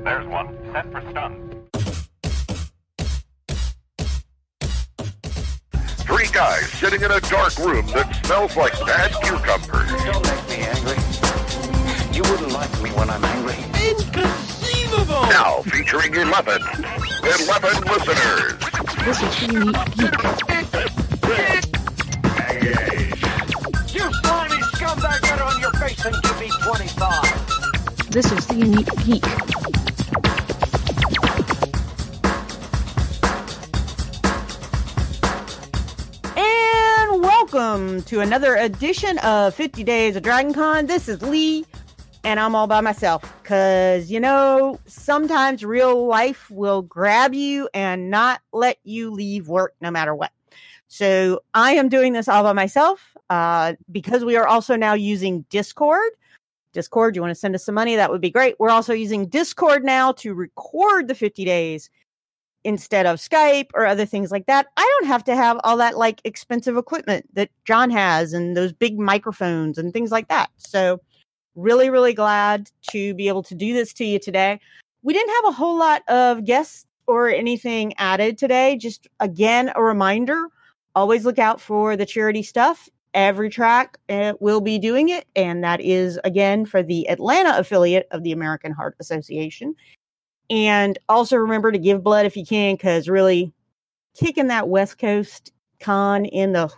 There's one. Set for stun. Three guys sitting in a dark room that smells like bad cucumbers. Don't make me angry. You wouldn't like me when I'm angry. Inconceivable! Now featuring 11 listeners. This is the Unique Geek. You slimy scumbag, get on your face and give me 25. This is the Unique Geek. And welcome to another edition of 50 Days of Dragon Con. This is Lee, and I'm all by myself. Because, you know, sometimes real life will grab you and not let you leave work no matter what. So I am doing this all by myself because we are also now using Discord. Discord, you want to send us some money? That would be great. We're also using Discord now to record the 50 days instead of Skype or other things like that. I don't have to have all that like expensive equipment that John has and those big microphones and things like that. So really, really glad to be able to do this to you today. We didn't have a whole lot of guests or anything added today. Just again, a reminder, always look out for the charity stuff. Every track will be doing it. And that is, again, for the Atlanta affiliate of the American Heart Association. And also remember to give blood if you can, because really kicking that West Coast con in the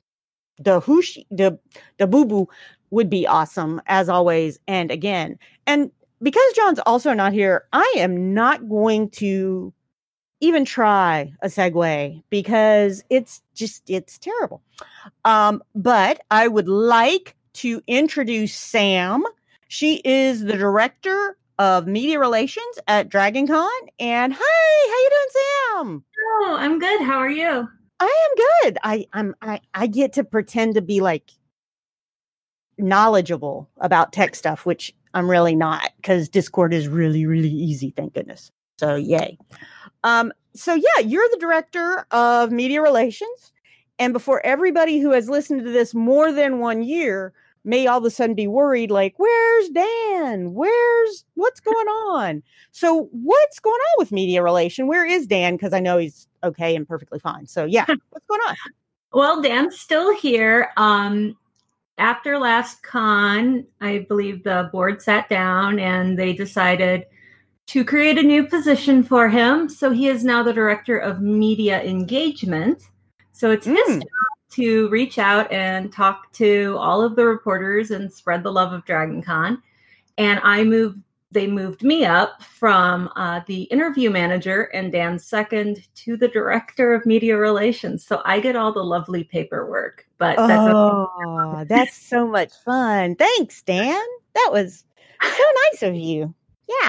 boo-boo would be awesome, as always. And again, and because John's also not here, I am not going to even try a segue because it's terrible. But I would like to introduce Sam. She is the director of media relations at Dragon Con. And hi, how you doing, Sam? Oh, I'm good. How are you? I am good. I get to pretend to be like knowledgeable about tech stuff, which I'm really not, because Discord is really, really easy, thank goodness. So yay. So yeah, you're the director of media relations. And before everybody who has listened to this more than 1 year may all of a sudden be worried, like, where's Dan? What's going on? So what's going on with media relation? Where is Dan? Because I know he's okay and perfectly fine. So yeah, what's going on? Well, Dan's still here. After last con, I believe the board sat down and they decided to create a new position for him. So he is now the director of media engagement. So it's his job to reach out and talk to all of the reporters and spread the love of Dragon Con. And they moved me up from the interview manager and Dan's second to the director of media relations. So I get all the lovely paperwork. But that's so much fun. Thanks, Dan. That was so nice of you. Yeah.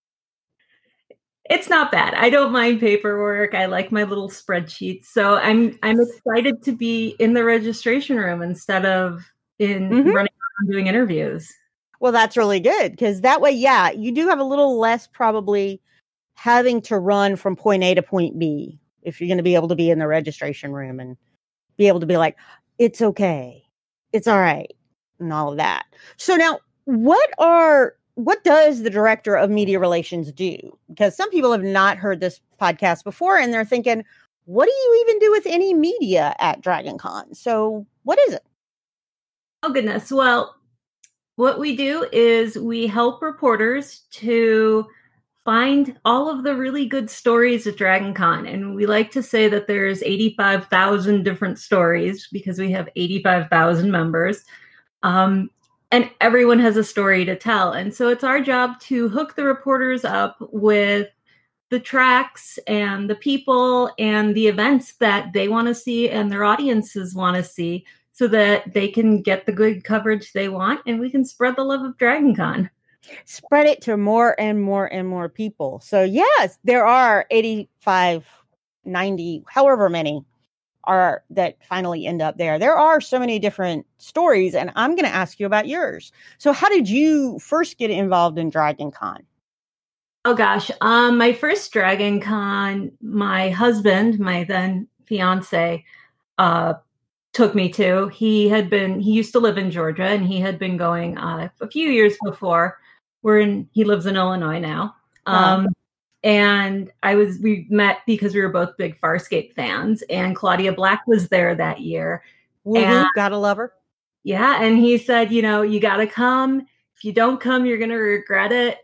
It's not bad. I don't mind paperwork. I like my little spreadsheets. So I'm excited to be in the registration room instead of running around doing interviews. Well, that's really good because that way, yeah, you do have a little less probably having to run from point A to point B if you're going to be able to be in the registration room and be able to be like, it's okay, it's all right, and all of that. So now, what does the director of media relations do? Because some people have not heard this podcast before and they're thinking, what do you even do with any media at Dragon Con? So what is it? Oh, goodness. Well, what we do is we help reporters to find all of the really good stories at Dragon Con. And we like to say that there's 85,000 different stories because we have 85,000 members. And everyone has a story to tell. And so it's our job to hook the reporters up with the tracks and the people and the events that they want to see and their audiences want to see so that they can get the good coverage they want and we can spread the love of Dragon Con. Spread it to more and more and more people. So yes, there are 85, 90, however many are that finally end up there. There are so many different stories, and I'm going to ask you about yours. So how did you first get involved in Dragon Con? Oh gosh, my first Dragon Con, my husband, my then fiance, took me to. He used to live in Georgia, and he had been going a few years before. He lives in Illinois now. And we met because we were both big Farscape fans, and Claudia Black was there that year. And gotta love her. Yeah. And he said, you got to come. If you don't come, you're going to regret it.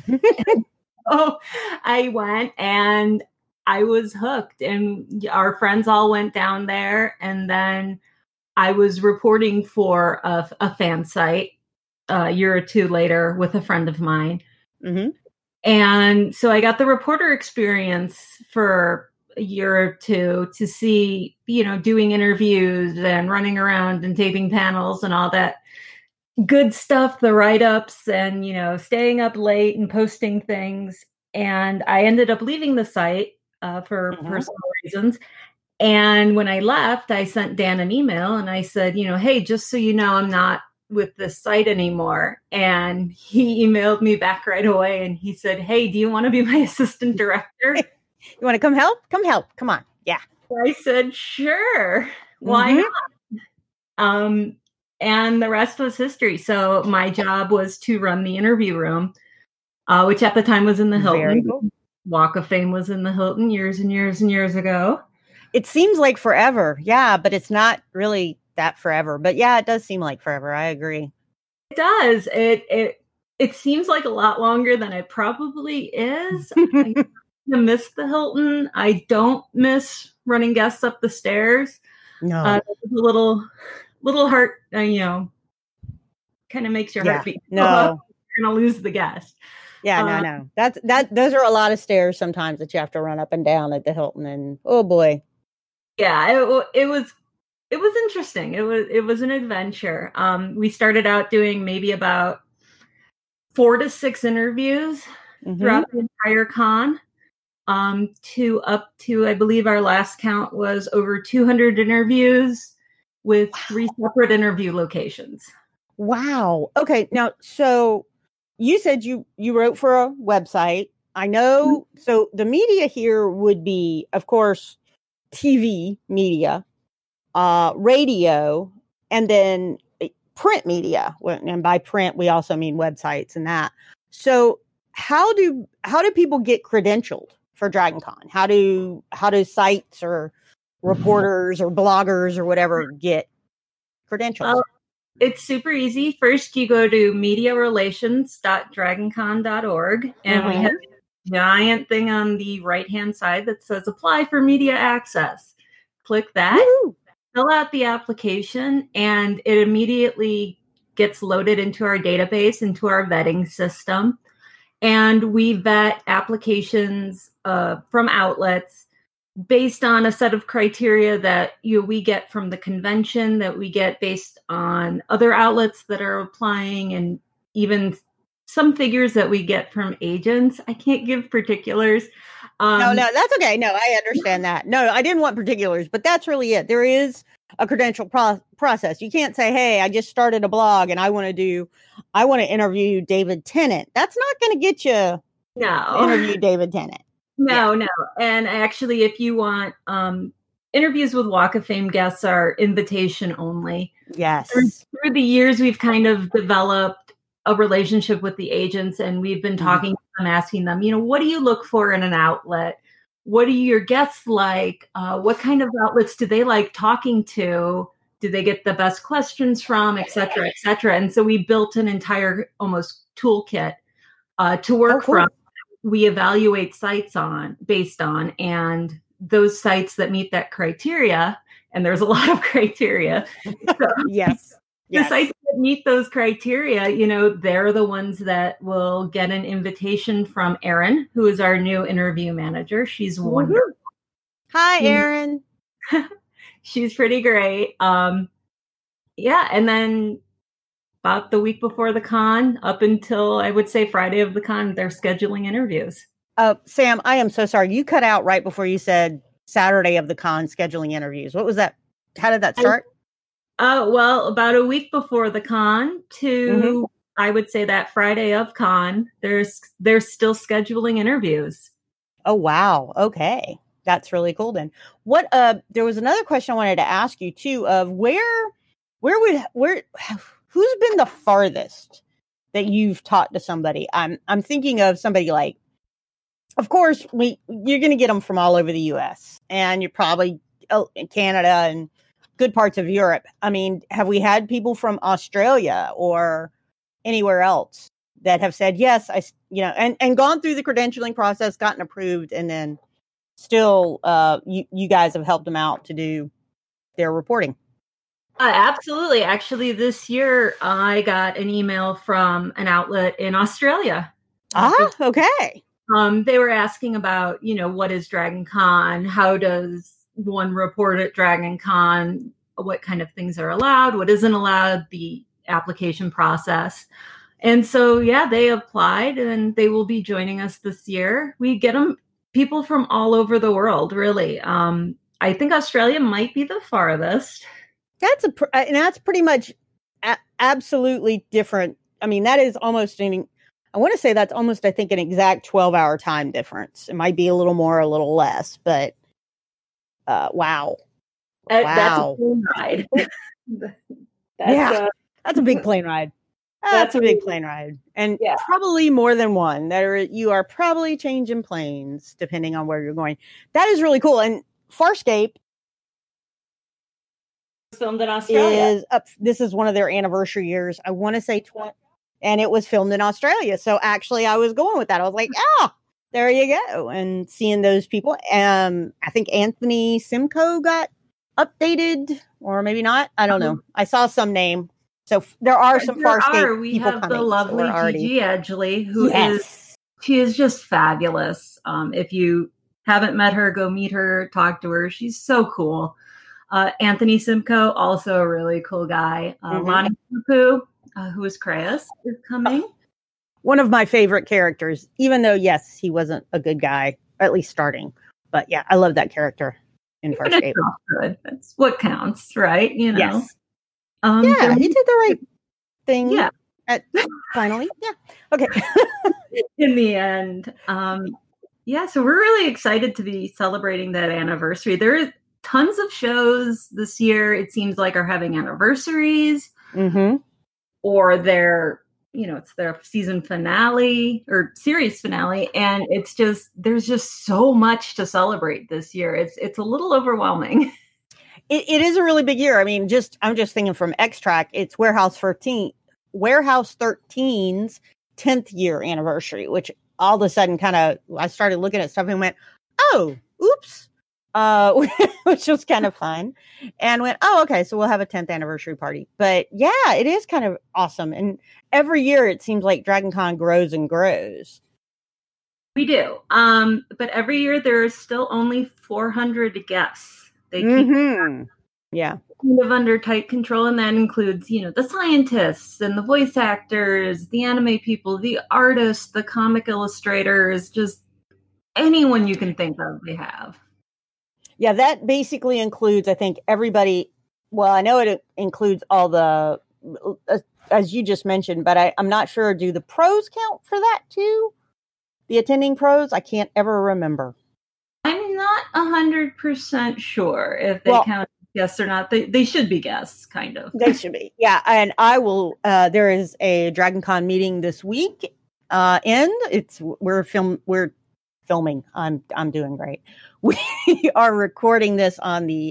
So I went and I was hooked, and our friends all went down there. And then I was reporting for a fan site a year or two later with a friend of mine. Mm-hmm. And so I got the reporter experience for a year or two to see, doing interviews and running around and taping panels and all that good stuff, the write-ups and, staying up late and posting things. And I ended up leaving the site for personal reasons. And when I left, I sent Dan an email and I said, hey, just so you know, I'm not with this site anymore. And he emailed me back right away and he said, hey, do you want to be my assistant director? You want to come help? Come help. Come on. Yeah. I said, sure. Why not? And the rest was history. So my job was to run the interview room, which at the time was in the Hilton. Very cool. Walk of Fame was in the Hilton years and years and years ago. It seems like forever. Yeah, but it's not really that forever. But yeah, it does seem like forever. I agree. It does. It seems like a lot longer than it probably is. I miss the Hilton. I don't miss running guests up the stairs. No. A little heart, kind of makes your heart beat. No. You're going to lose the guest. Yeah, no. Those are a lot of stairs sometimes that you have to run up and down at the Hilton, and oh boy. Yeah, it was interesting. It was an adventure. We started out doing maybe about 4 to 6 interviews throughout the entire con. To up to, I believe our last count was over 200 interviews with 3 separate interview locations. Wow. Okay. Now, so you said you wrote for a website. I know. So the media here would be, of course, TV media, radio, and then print media. And by print, we also mean websites and that. So how do people get credentialed for DragonCon? How do sites or reporters or bloggers or whatever get credentials? Well, it's super easy. First, you go to mediarelations.dragoncon.org, and we have a giant thing on the right-hand side that says apply for media access. Click that, fill out the application, and it immediately gets loaded into our database, into our vetting system. And we vet applications from outlets based on a set of criteria that we get from the convention, that we get based on other outlets that are applying, and even some figures that we get from agents. I can't give particulars. No, that's okay. No, I understand that. No, I didn't want particulars, but that's really it. There is a credential process. You can't say, hey, I just started a blog and I want to interview David Tennant. That's not going to get you interview David Tennant. No. And actually, if you want, interviews with Walk of Fame guests are invitation only. Yes. Through the years, we've kind of developed a relationship with the agents, and we've been talking to them, asking them, what do you look for in an outlet? What do your guests like? What kind of outlets do they like talking to? Do they get the best questions from, et cetera, et cetera? And so we built an entire almost toolkit to work from. We evaluate sites based on, and those sites that meet that criteria, and there's a lot of criteria. So yes. The sites that meet those criteria, they're the ones that will get an invitation from Erin, who is our new interview manager. She's wonderful. Hi, Erin. She's pretty great. And then about the week before the con, up until I would say Friday of the con, they're scheduling interviews. Sam, I am so sorry. You cut out right before you said Saturday of the con scheduling interviews. What was that? How did that start? Well, about a week before the con to, I would say that Friday of con, they're still scheduling interviews. Oh, wow. Okay. That's really cool then. There was another question I wanted to ask you too, of who's been the farthest that you've talked to somebody? I'm thinking of somebody like of course, you're going to get them from all over the U.S. and you're probably in Canada and good parts of Europe. I mean, have we had people from Australia or anywhere else that have said, yes, and gone through the credentialing process, gotten approved, and then still you guys have helped them out to do their reporting? Absolutely. Actually, this year I got an email from an outlet in Australia. Okay. They were asking about, what is Dragon Con? How does one report at Dragon Con? What kind of things are allowed? What isn't allowed? The application process. And so, they applied and they will be joining us this year. We get people from all over the world, really. I think Australia might be the farthest. That's pretty much absolutely different. I mean, that is almost I want to say that's almost, I think, an exact 12-hour time difference. It might be a little more, a little less, but wow. That's a plane ride. That's a big plane ride. That's a big plane ride. And probably more than one. You are probably changing planes depending on where you're going. That is really cool. And Farscape filmed in Australia. This is one of their anniversary years. I want to say 20, and it was filmed in Australia. So actually, I was going with that. I was like, there you go. And seeing those people, I think Anthony Simcoe got updated, or maybe not. I don't know. I saw some name. So there are some Farscape we people have coming. The lovely Gigi Edgley, she is just fabulous. If you haven't met her, go meet her, talk to her. She's so cool. Anthony Simcoe, also a really cool guy. Lonnie Pupu, who is Kreis, is coming. One of my favorite characters, even though, yes, he wasn't a good guy, at least starting. But I love that character in Farscape. Good. That's what counts, right? Yes. He did the right thing. Yeah. Finally. Yeah. Okay. In the end. So we're really excited to be celebrating that anniversary. There are tons of shows this year, it seems like, are having anniversaries. Mm-hmm. Or their, it's their season finale or series finale. And there's just so much to celebrate this year. It's a little overwhelming. It is a really big year. I mean, I'm just thinking from X-Track, it's Warehouse 13's 10th year anniversary, which all of a sudden I started looking at stuff and went, oh, oops, which was kind of fun, and went, oh, okay, so we'll have a 10th anniversary party. But it is kind of awesome. And every year it seems like Dragon Con grows and grows. We do. But every year there are still only 400 guests. They keep kind of under tight control, and that includes, the scientists and the voice actors, the anime people, the artists, the comic illustrators, just anyone you can think of, they have. Yeah, that basically includes, I think, everybody. Well, I know it includes all the, as you just mentioned, but I'm not sure. Do the pros count for that too? The attending pros? I can't ever remember. I'm not 100% sure if they count guests or not. They should be guests, kind of. They should be. Yeah. And I will, there is a Dragon Con meeting this week. We're filming. I'm doing great. We are recording this on the,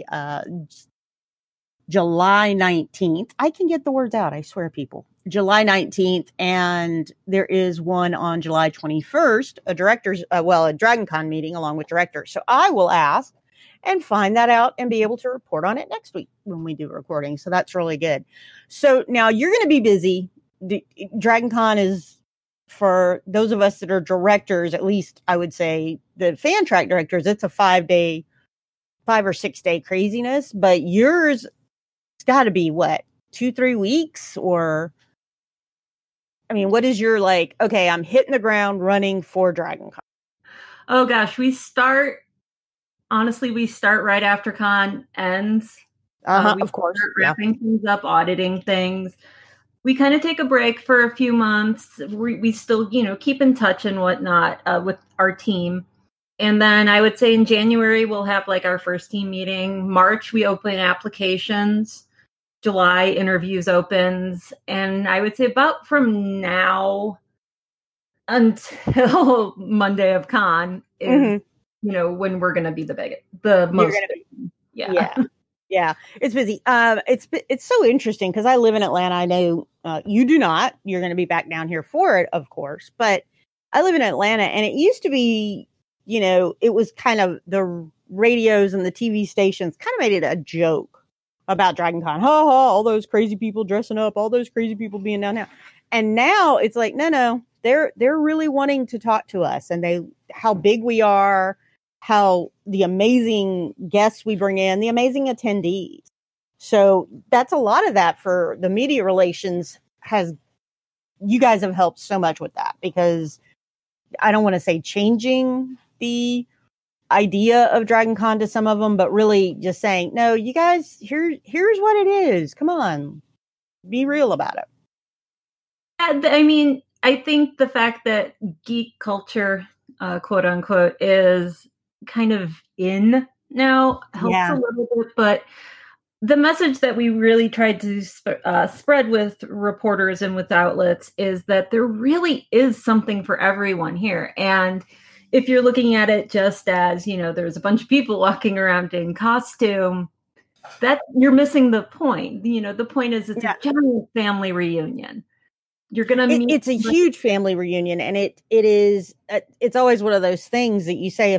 July 19th. I can get the words out. I swear, people. July 19th. And there is one on July 21st, a Dragon Con meeting along with directors. So I will ask and find that out and be able to report on it next week when we do recording. So that's really good. So now you're going to be busy. Dragon Con is, for those of us that are directors, at least I would say the fan track directors, it's a 5 or 6 day craziness, but yours, it's got to be 2-3 weeks, or, I mean, what is your okay, I'm hitting the ground running for Dragon Con? Oh gosh, we start right after con ends. Of course. Wrapping things up, auditing things. We kind of take a break for a few months. We still, keep in touch and whatnot with our team. And then I would say in January, we'll have our first team meeting. March, we open applications. July, interviews opens. And I would say about from now until Monday of Con is, Mhm. when we're going to be the You're most. gonna be- Yeah. Yeah, it's busy. It's so interesting because I live in Atlanta. I know you do not. You're going to be back down here for it, of course. But I live in Atlanta, and it used to be, it was kind of the radios and the TV stations kind of made it a joke about Dragon Con. Ha ha! All those crazy people dressing up, all those crazy people being down there. And now it's like, no, they're really wanting to talk to us, and how big we are. How the amazing guests we bring in, the amazing attendees. So that's a lot of that for the media relations you guys have helped so much with that, because I don't want to say changing the idea of Dragon Con to some of them, but really just saying, no, you guys, here's what it is. Come on, be real about it. I mean, I think the fact that geek culture, quote unquote, is kind of in now helps a little bit, but the message that we really tried to spread with reporters and with outlets is that there really is something for everyone here. And if you're looking at it just as, there's a bunch of people walking around in costume, that you're missing the point. The point is it's a giant family reunion. You're gonna meet. It's a huge family reunion, and it is. It's always one of those things that you say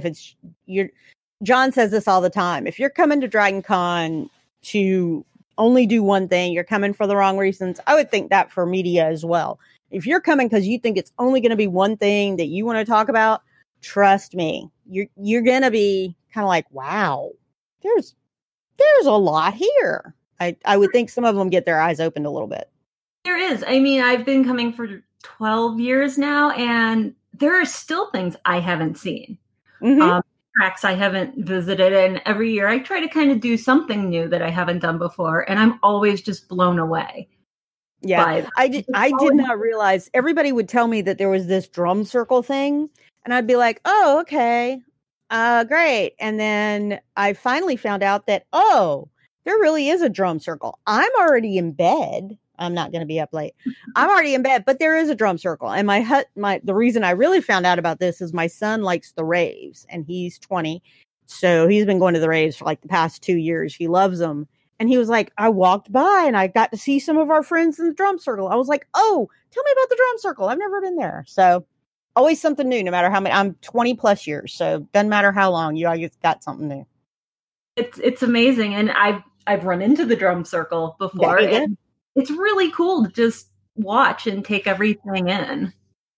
John says this all the time. If you're coming to Dragon Con to only do one thing, you're coming for the wrong reasons. I would think that for media as well. If you're coming because you think it's only going to be one thing that you want to talk about, trust me, you're going to be kind of like, wow, there's a lot here. I would think some of them get their eyes opened a little bit. There is. I mean, I've been coming for 12 years now, and there are still things I haven't seen. Mm-hmm. Tracks I haven't visited, and every year I try to kind of do something new that I haven't done before, and I'm always just blown away. Yeah, I did not realize everybody would tell me that there was this drum circle thing, and I'd be like, oh, okay, great. And then I finally found out that, oh, there really is a drum circle. I'm already in bed. I'm not going to be up late. I'm already in bed, but there is a drum circle. And the reason I really found out about this is my son likes the raves, and he's 20. So he's been going to the raves for like the past 2 years. He loves them. And he was like, I walked by and I got to see some of our friends in the drum circle. I was like, oh, tell me about the drum circle. I've never been there. So always something new, no matter how many. I'm 20 plus years. So doesn't matter how long, you always got something new. It's amazing. And I've run into the drum circle before. Yeah, and it's really cool to just watch and take everything in.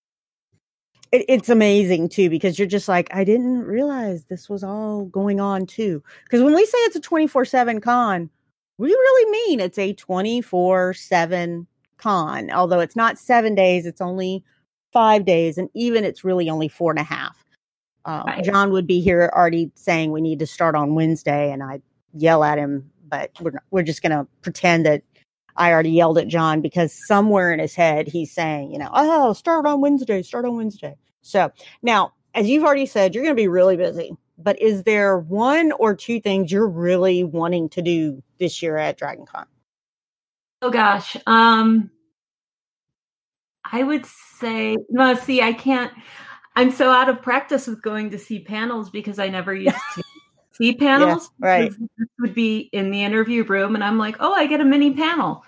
It's amazing, too, because you're just like, I didn't realize this was all going on, too. Because when we say it's a 24/7 con, we really mean it's a 24/7 con. Although it's not 7 days, it's only 5 days. And even it's really only 4.5. Right. John would be here already saying we need to start on Wednesday. And I yell at him, but we're just going to pretend that I already yelled at John, because somewhere in his head, he's saying, oh, start on Wednesday. So now, as you've already said, you're going to be really busy. But is there one or two things you're really wanting to do this year at Dragon Con? Oh, gosh. I would say, no, see, I can't. I'm so out of practice with going to see panels because I never used to see panels. Yeah, right. This would be in the interview room, and I'm like, oh, I get a mini panel.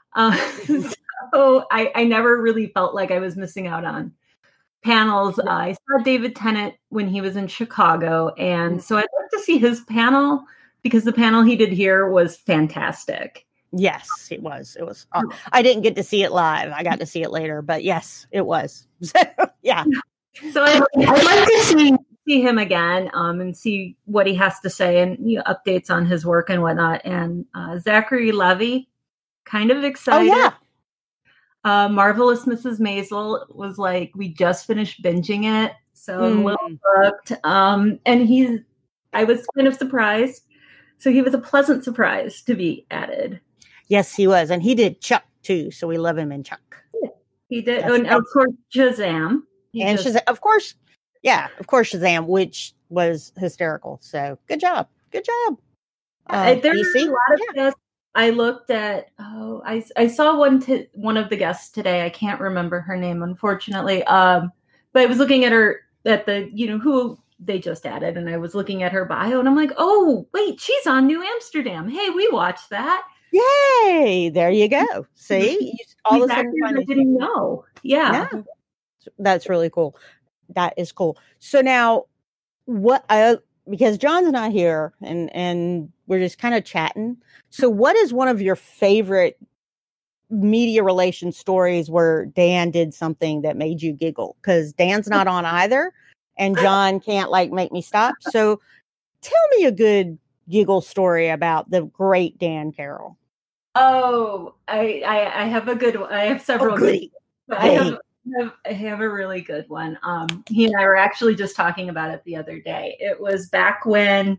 So I never really felt like I was missing out on panels. Yeah. I saw David Tennant when he was in Chicago, and so I'd like to see his panel, because the panel he did here was fantastic. Yes, it was. It was. I didn't get to see it live. I got to see it later, but yes, it was. So, yeah. So I'd like to see him again, and see what he has to say, and updates on his work and whatnot. And Zachary Levi, kind of excited. Oh yeah. Marvelous Mrs. Maisel was like, we just finished binging it, so I'm a little booked. And I was kind of surprised. So he was a pleasant surprise to be added. Yes, he was. And he did Chuck too. So we love him in Chuck. He did. And of course, Shazam. Shazam, of course. Yeah, of course, Shazam, which was hysterical. So good job. There's a lot of guests. I looked at, I saw one of the guests today. I can't remember her name, unfortunately. But I was looking at her at the, who they just added, and I was looking at her bio, and I'm like, oh, wait, she's on New Amsterdam. Hey, we watched that. Yay! There you go. See, all of a sudden, I didn't know. Yeah, that's really cool. That is cool. So now, because John's not here, and we're just kind of chatting. So, what is one of your favorite media relations stories where Dan did something that made you giggle? Because Dan's not on either, and John can't make me stop. So, tell me a good giggle story about the great Dan Carroll. Oh, I have a good one. I have several. Good. I have a really good one. He and I were actually just talking about it the other day. It was back when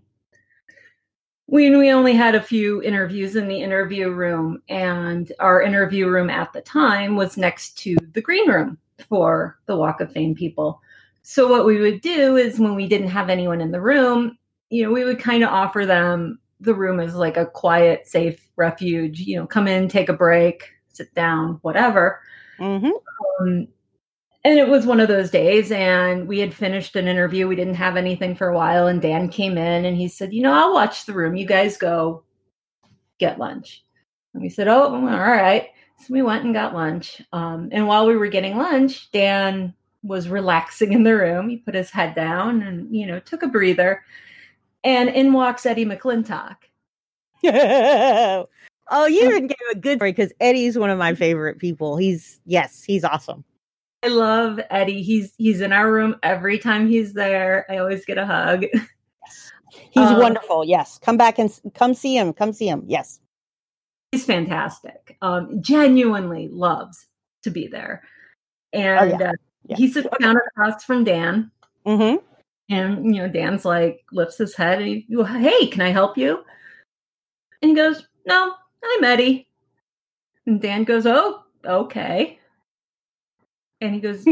we only had a few interviews in the interview room, and our interview room at the time was next to the green room for the Walk of Fame people. So what we would do is when we didn't have anyone in the room, we would kind of offer them the room as like a quiet, safe refuge, come in, take a break, sit down, whatever. Mm-hmm. And it was one of those days, and we had finished an interview. We didn't have anything for a while, and Dan came in and he said, I'll watch the room. You guys go get lunch. And we said, oh, all right. So we went and got lunch. And while we were getting lunch, Dan was relaxing in the room. He put his head down and, took a breather. And in walks Eddie McClintock. Oh, you even gave a good story, because Eddie's one of my favorite people. He's awesome. I love Eddie. He's in our room every time he's there. I always get a hug. Yes. He's wonderful. Yes. Come back and come see him. Come see him. Yes. He's fantastic. Genuinely loves to be there. And he sits down across from Dan. Mm-hmm. And, Dan's lifts his head and he goes, hey, can I help you? And he goes, no, I'm Eddie. And Dan goes, oh, okay. And he goes,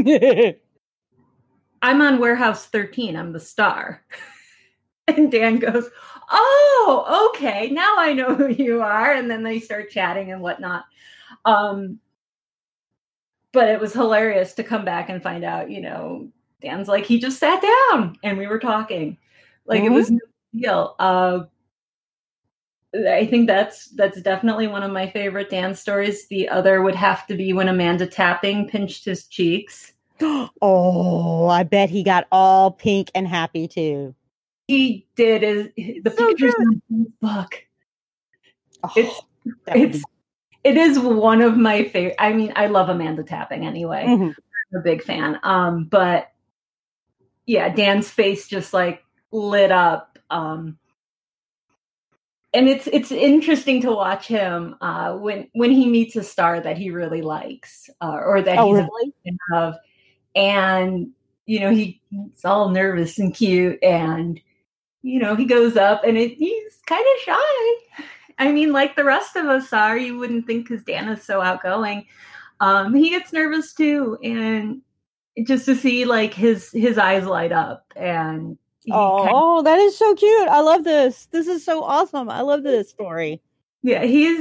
I'm on Warehouse 13. I'm the star. And Dan goes, oh, okay. Now I know who you are. And then they start chatting and whatnot. But it was hilarious to come back and find out, Dan's he just sat down and we were talking. It was no deal. I think that's definitely one of my favorite Dan stories. The other would have to be when Amanda Tapping pinched his cheeks. Oh, I bet he got all pink and happy too. He did. The pictures in the book. Oh, it is one of my favorite. I mean, I love Amanda Tapping anyway. Mm-hmm. I'm a big fan. But yeah, Dan's face just lit up. And it's interesting to watch him when he meets a star that he really likes or that he's really? a fan of, and he's all nervous and cute, and he goes up and he's kind of shy. I mean, like the rest of us are. You wouldn't think, because Dan is so outgoing. He gets nervous too, and just to see his eyes light up and. That is so cute. I love this. This is so awesome. I love this story. Yeah, he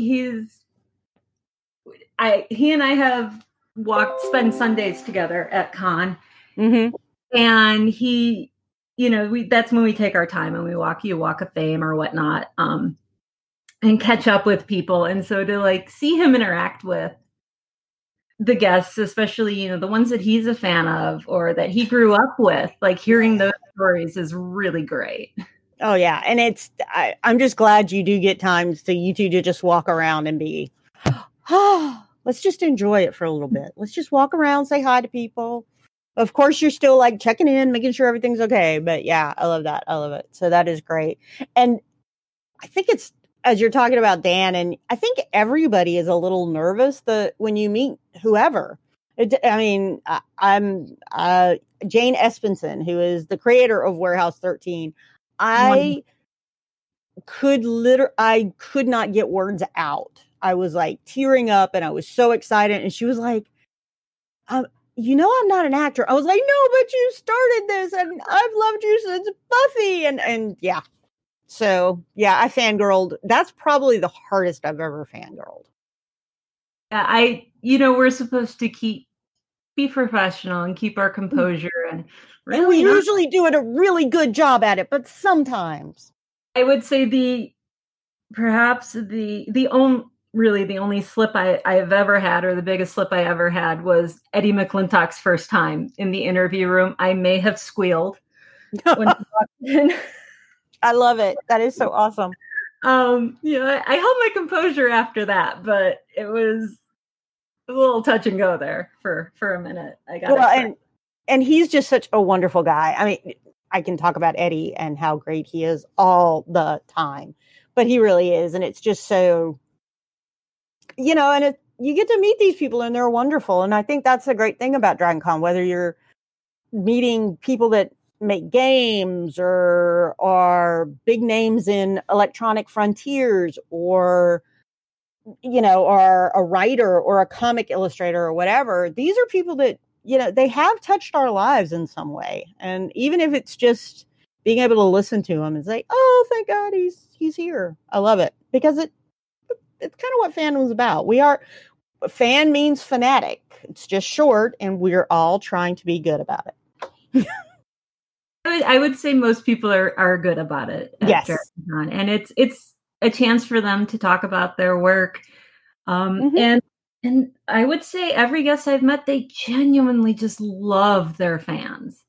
and I have spent Sundays together at Con. Mm-hmm. And he, that's when we take our time and we walk of Fame or whatnot, and catch up with people. And so to see him interact with the guests, especially, the ones that he's a fan of or that he grew up with, hearing those stories is really great. Oh yeah. And I'm just glad you do get times to you two to just walk around and be, let's just enjoy it for a little bit. Let's just walk around, say hi to people. Of course, you're still checking in, making sure everything's okay. But yeah, I love that. I love it. So that is great. And I think it's, as you're talking about Dan, and I think everybody is a little nervous when you meet whoever. I'm Jane Espenson, who is the creator of Warehouse 13. I could not get words out. I was tearing up, and I was so excited. And she was like, I'm not an actor. I was like, no, but you started this, and I've loved you since Buffy, and yeah. So, yeah, I fangirled. That's probably the hardest I've ever fangirled. Yeah, we're supposed to keep be professional and keep our composure. And And we really, usually do a really good job at it, but sometimes. I would say perhaps the only slip I have ever had, or the biggest slip I ever had, was Eddie McClintock's first time in the interview room. I may have squealed when he walked in. I love it. That is so awesome. I held my composure after that, but it was a little touch and go there for a minute. And he's just such a wonderful guy. I mean, I can talk about Eddie and how great he is all the time, but he really is. And it's just so, you get to meet these people and they're wonderful. And I think that's the great thing about Dragon Con, whether you're meeting people that make games or are big names in electronic frontiers, or are a writer or a comic illustrator or whatever. These are people that, they have touched our lives in some way. And even if it's just being able to listen to him and say, oh, thank God he's here. I love it, because it's kind of what fandom is about. Fan means fanatic. It's just short, and we're all trying to be good about it. I would say most people are good about it. Yes. Dragon Con. And it's a chance for them to talk about their work. And I would say every guest I've met, they genuinely just love their fans.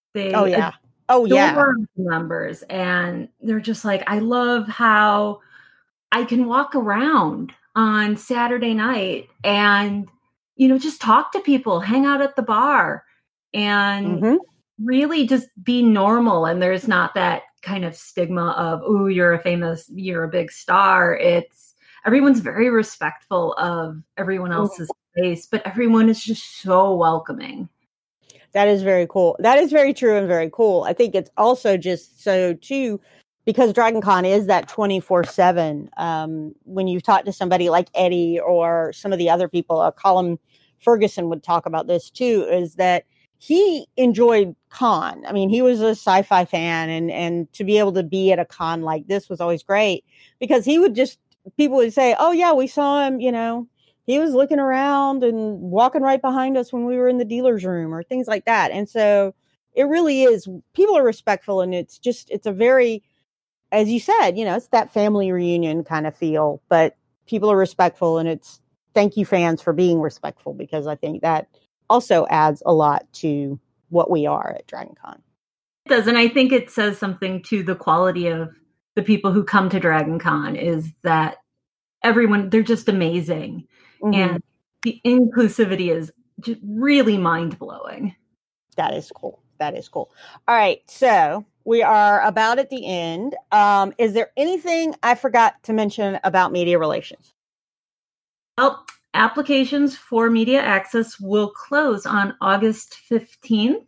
Adore members, and they're just like, I love how I can walk around on Saturday night and, just talk to people, hang out at the bar, and really just be normal. And there's not that kind of stigma of, oh, you're a big star. Everyone's very respectful of everyone else's space, but everyone is just so welcoming. That is very cool. That is very true and very cool. I think it's also just so too, because Dragon Con is that 24/7. When you talk to somebody like Eddie or some of the other people, Colin Ferguson would talk about this too, is that he enjoyed con. I mean, he was a sci-fi fan, and to be able to be at a con like this was always great, because people would say, oh yeah, we saw him, he was looking around and walking right behind us when we were in the dealer's room, or things like that. And so it really is, people are respectful, and it's a very, as you said, it's that family reunion kind of feel, but people are respectful, and it's thank you fans for being respectful, because I think that also adds a lot to what we are at Dragon Con. It does, and I think it says something to the quality of the people who come to Dragon Con, is that everyone, they're just amazing. And the inclusivity is just really mind-blowing. That is cool. All right, so we are about at the end. Is there anything I forgot to mention about media relations? Well, applications for media access will close on August 15th.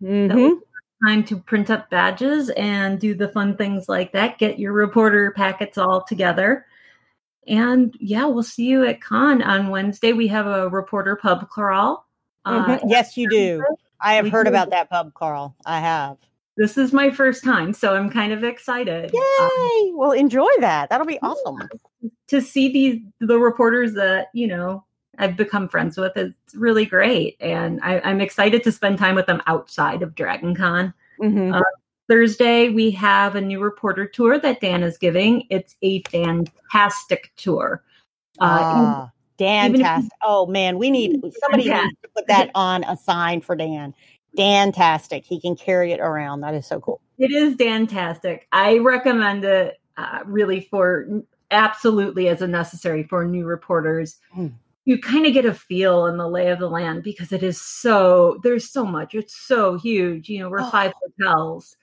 Time to print up badges and do the fun things like that. Get your reporter packets all together. And yeah, we'll see you at Con on Wednesday. We have a reporter pub crawl. Yes, you do. I have heard about that pub crawl. I have. This is my first time, so I'm kind of excited. Yay! Well, enjoy that. That'll be awesome. To see the reporters that, I've become friends with, it's really great. And I'm excited to spend time with them outside of Dragon Con. Thursday, we have a new reporter tour that Dan is giving. It's a fantastic tour. Dantastic. Oh man, somebody needs to put that on a sign for Dan. Dantastic. He can carry it around. That is so cool. It is Dantastic. I recommend it really absolutely as a necessary for new reporters. You kind of get a feel in the lay of the land, because there's so much. It's so huge. We're 5 hotels.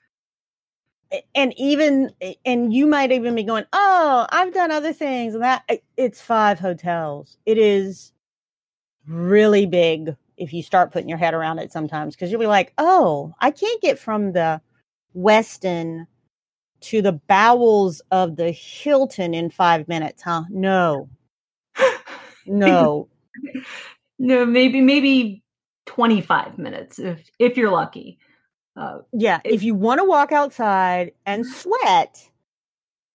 And you might even be going, oh, I've done other things, and that it's 5 hotels. It is really big if you start putting your head around it sometimes, because you'll be like, oh, I can't get from the Westin to the bowels of the Hilton in 5 minutes, huh? No, maybe 25 minutes if you're lucky. If you want to walk outside and sweat,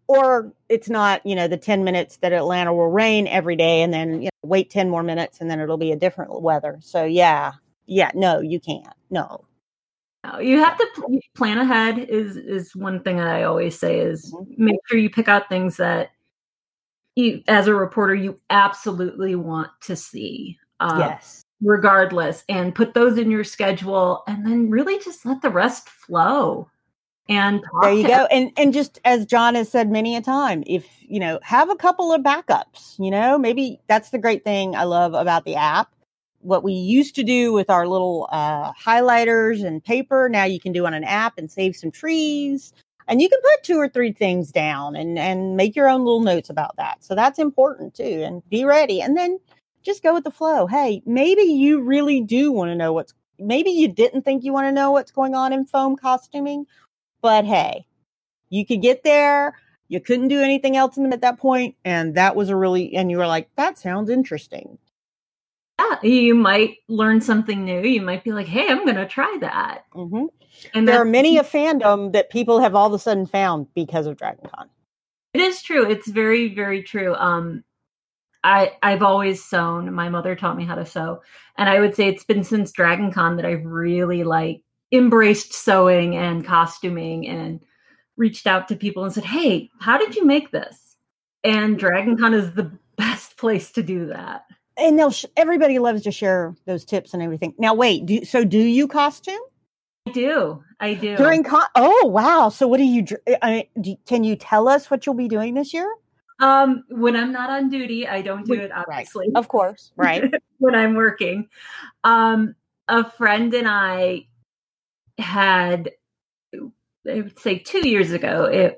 or it's not, the 10 minutes that Atlanta will rain every day and then wait 10 more minutes and then it'll be a different weather. So no, you can't. No. You have to plan ahead is one thing I always say is make sure you pick out things that you, as a reporter, you absolutely want to see. Yes. Regardless, and put those in your schedule and then really just let the rest flow. And there you go. And just as John has said many a time, if, have a couple of backups, maybe that's the great thing I love about the app. What we used to do with our little highlighters and paper, now you can do on an app and save some trees. And you can put 2 or 3 things down and make your own little notes about that. So that's important too. And be ready. And then just go with the flow. Hey, maybe you really do want to know maybe you didn't think you want to know what's going on in foam costuming, but hey, you could get there. You couldn't do anything else at that point. And that was and you were like, that sounds interesting. Yeah, you might learn something new. You might be like, hey, I'm going to try that. Mm-hmm. And there are many a fandom that people have all of a sudden found because of DragonCon. It is true. It's very, very true. I've always sewn. My mother taught me how to sew. And I would say it's been since DragonCon that I've really embraced sewing and costuming and reached out to people and said, hey, how did you make this? And DragonCon is the best place to do that. And everybody loves to share those tips and everything. Now, wait, do you costume? I do. During oh, wow. So what do you, can you tell us what you'll be doing this year? When I'm not on duty, I don't do it, obviously. Right. Of course. Right. When I'm working. A friend and I had, I would say 2 years ago,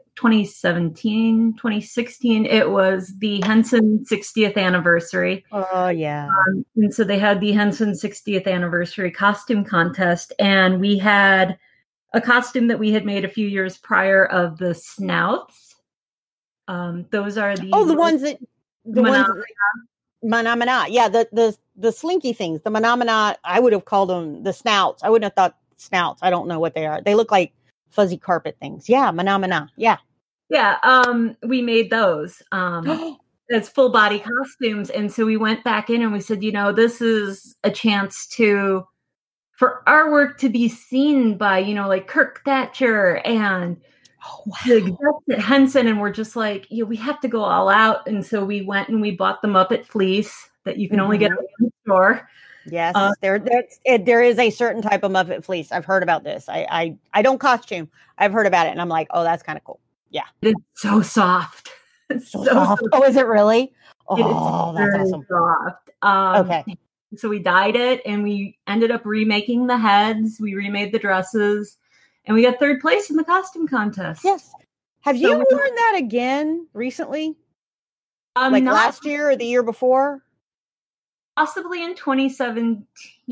2016, it was the Henson 60th anniversary. Oh, yeah. And so they had the Henson 60th anniversary costume contest, and we had a costume that we had made a few years prior of the snouts. Those are the ones that Manamana. Yeah, the slinky things, the Manamana. I would have called them the snouts. I wouldn't have thought snouts. I don't know what they are. They look like fuzzy carpet things. Yeah, Manamana. Yeah. We made those as full body costumes, and so we went back in and we said, this is a chance for our work to be seen by like Kirk Thatcher and the execs at Henson, and we're just like, we have to go all out. And so we went and we bought them up at Fleece that you can only get in the store. Yes, there is a certain type of Muppet fleece. I've heard about this. I don't costume. I've heard about it, and I'm like, oh, that's kind of cool. Yeah, it's so soft. So soft. Oh, is it really? Oh, that's awesome. Soft. Okay. So we dyed it, and we ended up remaking the heads. We remade the dresses, and we got 3rd place in the costume contest. Yes. Have you worn that again recently? Last year or the year before? Possibly in 2017.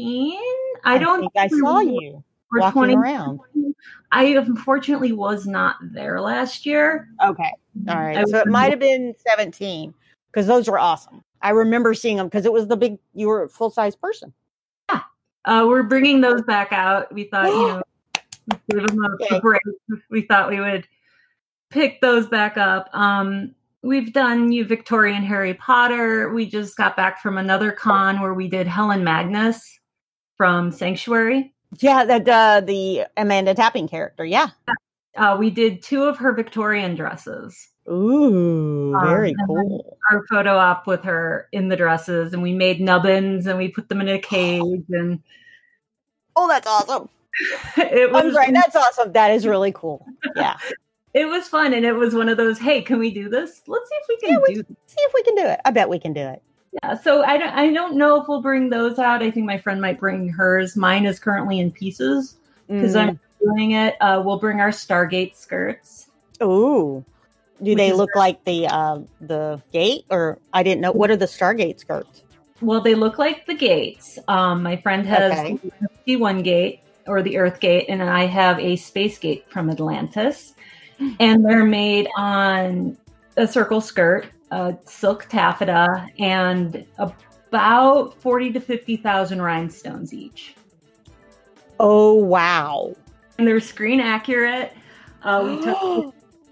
I think I saw you walking around. I unfortunately was not there last year. Okay. All right. So it might have been 17 because those were awesome. I remember seeing them because it was you were a full-size person. Yeah. We're bringing those back out. We thought, give them a break. We thought we would pick those back up. We've done Victorian Harry Potter. We just got back from another con where we did Helen Magnus from Sanctuary. Yeah, the Amanda Tapping character. Yeah. We did 2 of her Victorian dresses. Ooh, very cool. Our photo op with her in the dresses, and we made nubbins and we put them in a cage. And that's awesome. I'm right. That's awesome. That is really cool. Yeah. It was fun, and it was one of those, hey, can we do this? Let's see if we can do this. See if we can do it. I bet we can do it. Yeah, so I don't know if we'll bring those out. I think my friend might bring hers. Mine is currently in pieces because I'm doing it. We'll bring our Stargate skirts. Ooh. Do they look like the gate? Or I didn't know. What are the Stargate skirts? Well, they look like the gates. My friend has the T1 gate or the Earth gate, and I have a space gate from Atlantis. And they're made on a circle skirt, silk taffeta, and about 40 to 50,000 rhinestones each. Oh, wow. And they're screen accurate. We took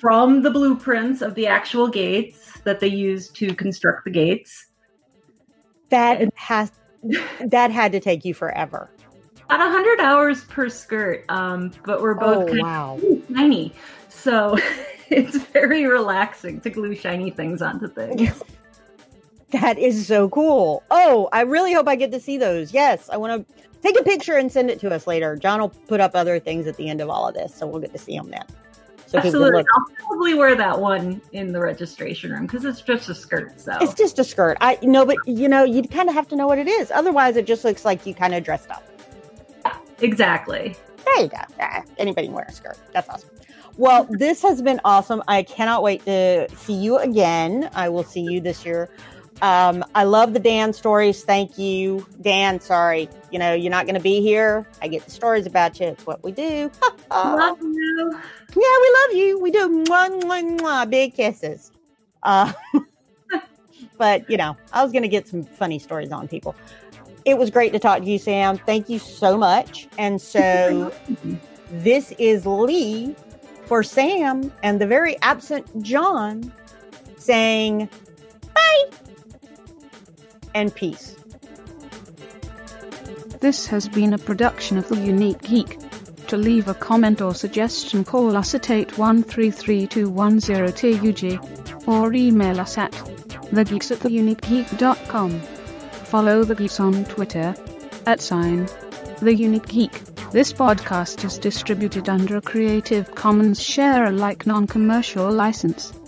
from the blueprints of the actual gates that they used to construct the gates. That had to take you forever. About 100 hours per skirt, but we're both wow. shiny, so it's very relaxing to glue shiny things onto things. That is so cool. Oh, I really hope I get to see those. Yes, I want to take a picture and send it to us later. John will put up other things at the end of all of this, so we'll get to see them then. So absolutely. I'll probably wear that one in the registration room because it's just a skirt. So it's just a skirt. I know, but you'd kind of have to know what it is. Otherwise, it just looks like you kind of dressed up. Yeah, exactly. There you go. Anybody can wear a skirt. That's awesome. Well, this has been awesome. I cannot wait to see you again. I will see you this year. I love the Dan stories. Thank you, Dan. Sorry, you're not going to be here. I get the stories about you. It's what we do. Love you. Yeah, we love you. We do. Mwah, mwah, mwah, big kisses. But I was going to get some funny stories on people. It was great to talk to you, Sam. Thank you so much. And so this is Lee for Sam and the very absent John saying bye and peace. This has been a production of The Unique Geek. To leave a comment or suggestion, call us at 813-210-TUG or email us at thegeeks@theuniquegeek.com. Follow The Geeks on Twitter @TheUniqueGeek. This podcast is distributed under a Creative Commons Share-alike non-commercial license.